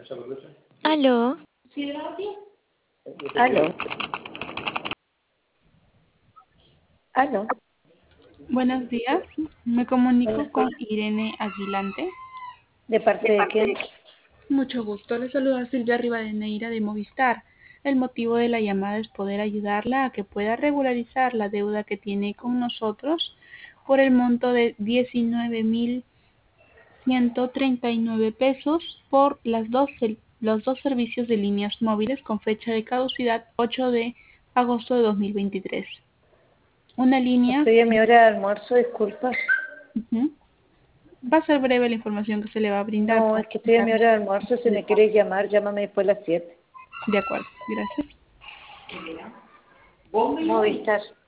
Aló, Aló, aló. Buenos días, me comunico Buenos con días. Irene Aguilante. ¿De parte de quién? Mucho gusto, le saluda Silvia Rivadeneira de Movistar. El motivo de la llamada es poder ayudarla a que pueda regularizar la deuda que tiene con nosotros por el monto de 19.139 pesos por los dos servicios de líneas móviles con fecha de caducidad 8 de agosto de 2023. Una línea. Estoy en mi hora de almuerzo, disculpa. Ujú. Va a ser breve la información que se le va a brindar. No, es que estoy en mi hora de almuerzo. Si me quieres llamar, llámame después de las 7. De acuerdo, gracias. Movistar.